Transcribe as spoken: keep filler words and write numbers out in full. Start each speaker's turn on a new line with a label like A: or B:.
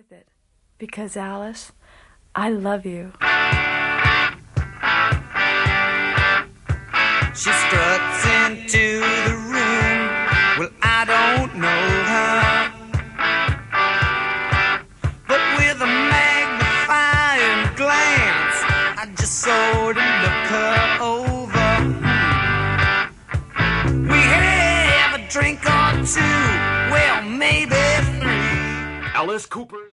A: with it. Because, Alice, I love you.
B: She struts into the room. Well, I don't know her, but with a magnifying glance, I just sort of look her over. We have a drink or two, well, maybe three.
C: Alice Cooper.